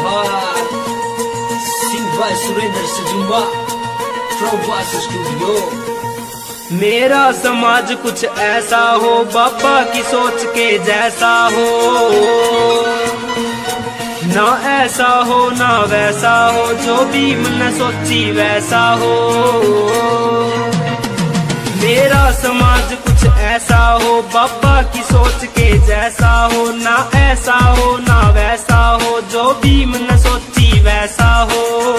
Surendra सजुम्बा from studio. मेरा समाज कुछ ऐसा हो, बाबा की सोच के जैसा हो, ना ऐसा हो ना वैसा हो, जो भी मन सोची वैसा हो। मेरा समाज कुछ ऐसा हो, बाबा की सोच के जैसा हो, ना ऐसा हो ना वैसा हो, जो भी मन सोची वैसा हो।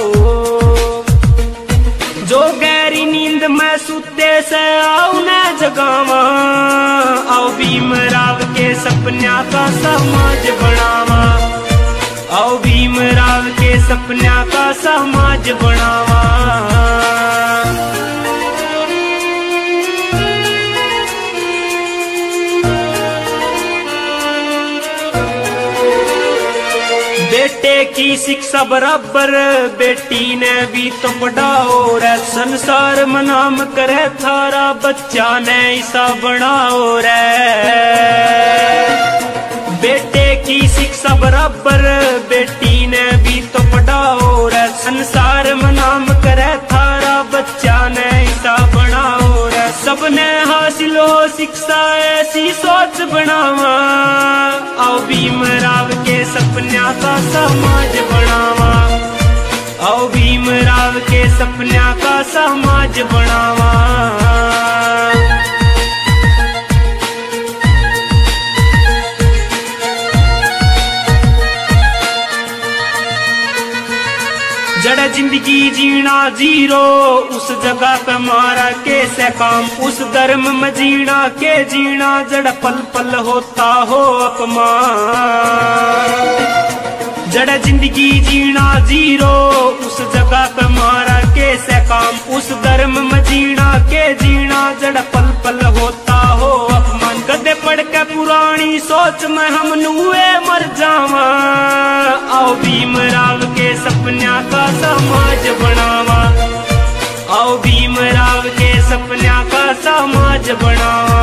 जो गहरी नींद में सुते से आओ न जगावा, आओ भीमराव के सपन्या का समाज बनावा, आओ भीमराव के सपन्या का समाज बनावा। बेटे की शिक्षा बराबर, बेटी ने भी तो पढ़ाओ रे, संसार में नाम करे थारा, बच्चा ने ऐसा बनाओ रे। बेटे की शिक्षा बराबर, बेटी ने भी तो पढ़ाओ रे, संसार में नाम करे थारा, बच्चा ने ऐसा बनाओ रे। सबने हासिल हो शिक्षा ऐसी सोच बनावा, आओ भीमराव के सपन्या का समाज बनावा, आओ भीमराव के सपन्या का समाज बनावा। जड़ जिंदगी जीना जीरो, उस जगह पे मारा कैसे काम, उस धर्म में जीना के जीना, जड़ पल पल होता हो अपमान। जड़ जिंदगी जीना जीरो, उस जगह पे मारा कैसे काम, उस धर्म में जीना के जीना, जड़ पल पल होता हो अपमान। गद्दे पढ़ के पुरानी सोच में हम नुए मर जावा, आओ भीमराव के सपन्या का समाज बनावा, आओ भीमराव के सपन्या का समाज बनावा।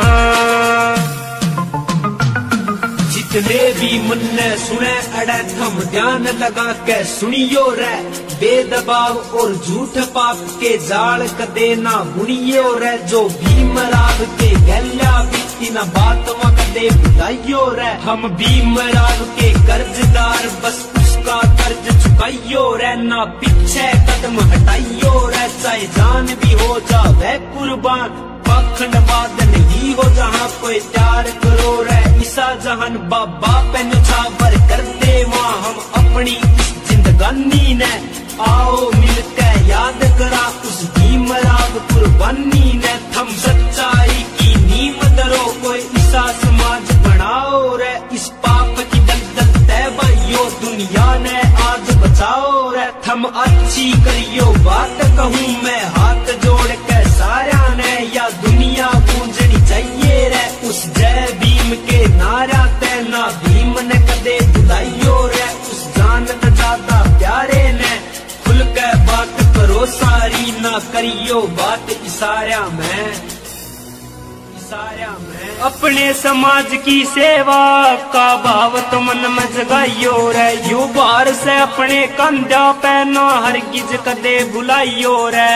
जितने भी मन ने सुने अड़े थम ध्यान लगा के सुनियो रे, बेदबाव और झूठ पाप के जाल कदे ना बुनियो रे। जो भीमराव के गल्या बीती ना बात में कदे बुलाइयो रे, हम भीमराव के कर्जदार बस उसका कर्ज चुकाइयो रे, ना पीछे कदम हटाइयो रे, चाहे जान भी हो जावे कुर्बान, पाखंडवाद नहीं हो जहाँ कोई प्यार करो रे। ईसा जहान बाबा पे न्यौछावर कर दे वहाँ हम अपनी जिंदगानी ने, आओ मिलकर याद करा उस भीमराव कुर्बानी ने। थम सच्चाई की नींव दरो, कोई ईसा समाज बनाओ रे, इस पाप की दलदल तय भाइयों दुनिया ने आज बचाओ रे। थम अच्छी करियो बात कहूँ मैं हाथ जोड़ के सारा ने, या दुनिया गूंजनी चाहिए रे उस जय भीम के नारा ते, ना भीम ने कदे बुलाइयो रे उस जानत ज्यादा प्यारे ने। खुल के बात करो सारी, ना करियो बात इशारा में, इशारा में। अपने समाज की सेवा का भाव तो मन में जगाइयो रे, यू बार से अपने कंधा पे ना हरगिज कदे बुलाइयो रे।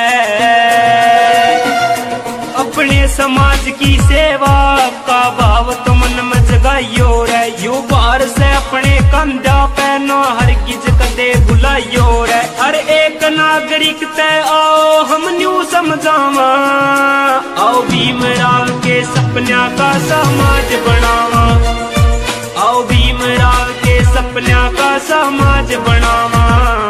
अपने समाज की सेवा का भाव तो मन में जगाइयो रे, यू बार से अपने कंधा पे ना हरगिज कदे बुलाइयो रे। हर एक नागरिक तय आओ हम न्यू समझावा, आओ भीमराव के सपन्या का समाज बनावा, आओ भीमराव के सपन्या का समाज बनावा।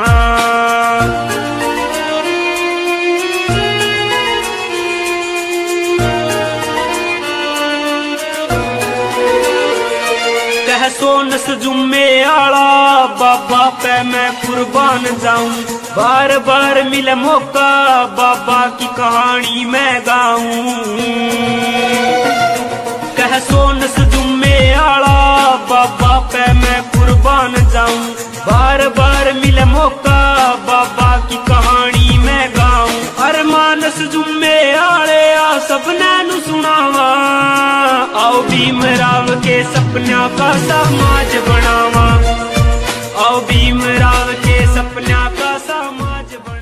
सोन जुम्मे आला बाबा पे मैं कुर्बान जाऊं, बार बार मिले मौका बाबा की कहानी मैं गाऊं। कह सोन जुम्मे आला बाबा पे मैं कुर्बान जाऊं, बार बार मिले मौका बाबा की कहानी मैं गाऊं। अरमानस जुम्मे आले आ सबने नु सुनावा, आओ भीमराव के सपन्या का समाज बनावा, आओ भीम समाज बन